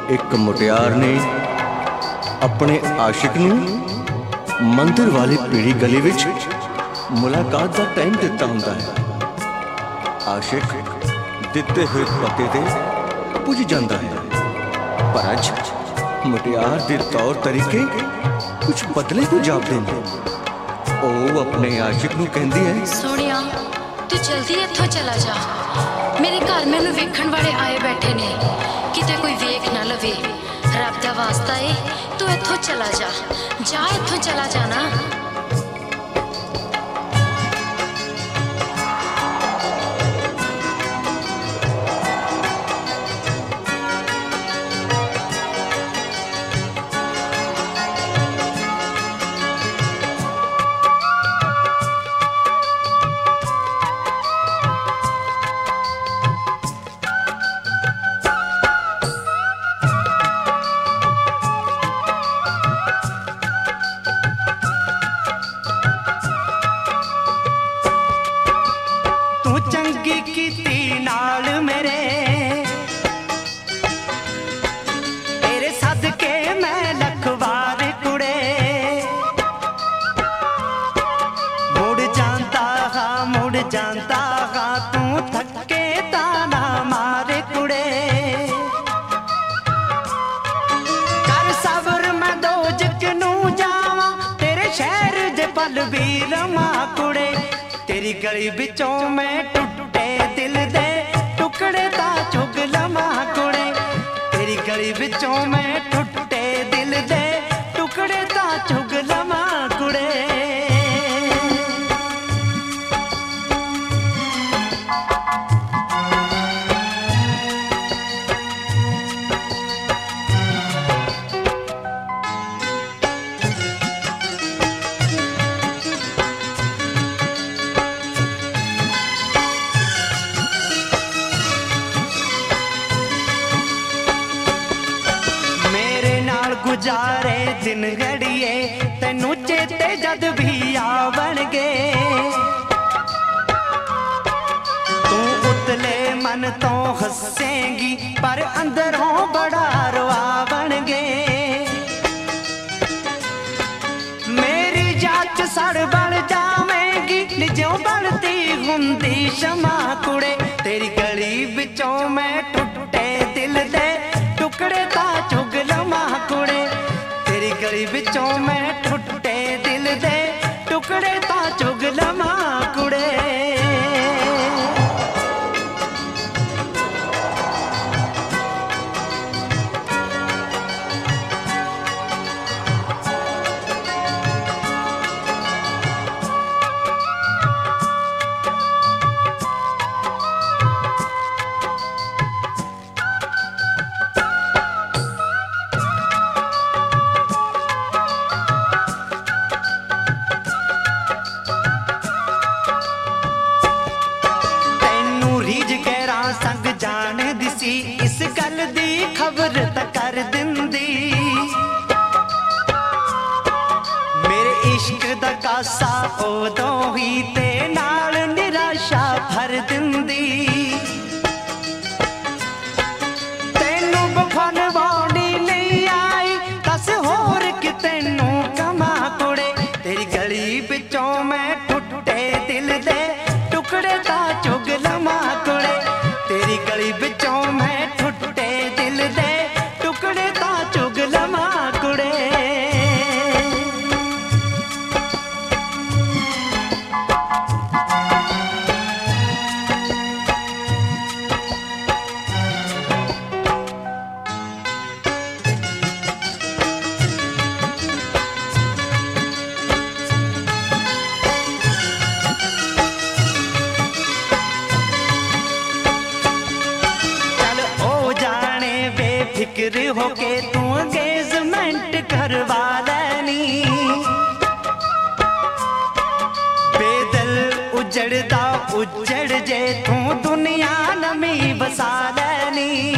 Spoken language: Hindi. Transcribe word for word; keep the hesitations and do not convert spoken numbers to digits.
एक मुटियार ने अपने आशिक नूं मंदिर वाली पीड़ी गली विच मुलाकात का टाइम दिता हुंदा है। आशिक दिते हुए पते ते पुज जाता है, पर अज मुटियार के तौर तरीके कुछ बदले को जापदे ने। ओ अपने आशिक नूं कहंदी है, सोनिया तू जल्दी इत्थों चला जा, मेरे घर मैनू वेखण वाले आए बैठे ने, किते कोई वेख ना लवे। रब दा वास्ता है तू इत्थों चला जा, जा इत्थों चला जाना। चंगी कीती नाल मेरे, तेरे सदके मैं लखवार कुड़े। मुड़ जाता हाँ मुड़ जाता हाँ तू थके ताना मारे कुड़े। कर सबर मैं दो जकनू जावा, तेरे शहर दे पल भी रमा कुड़े। तेरी गली बिचों मैं टुटे दिल दे टुकड़े ता चुग लमा कुड़े। तेरी गली बिचों मैं टुटे दिल दे टुकड़े ता चुग लमा कुड़े। गुजारे दिन घड़िए तेनू चेते जद भी आवणगे। तू उतले मन तो हसेंगी पर अंदरों बड़ा रोआवणगे। मेरी जाच सड़ बल जावेगी निजों बढ़ती हुंदी शमा कुड़े। तेरी गली बिचों मैं टुटे दिल दे टुकड़े ता चुग लमा कुड़े। तेरी गली बिचों मैं टुटे दिल दे टुकड़े ता चुग लमा कुड़े। संग जान दिसी इस गल दी खबर त कर दिंदी। मेरे इश्क दा कासा उदों ही ते नाल निराशा भर दिंदी। तेनू बफन वाणी नहीं आई दस होर कि तेनू कमा कुड़े। तेरी गली बिचों मैं टुटे दिल दे टुकड़े ता चुग लमा कुड़े। तेरी गली बिचों मैं टुटे दिल दे टुकड़े ता चुग लमा कुड़े। फिक्र होके तू एंगेजमेंट करवा लेनी। बेदल उजड़दा उजड़ जे तू दुनिया नमी बसा लेनी।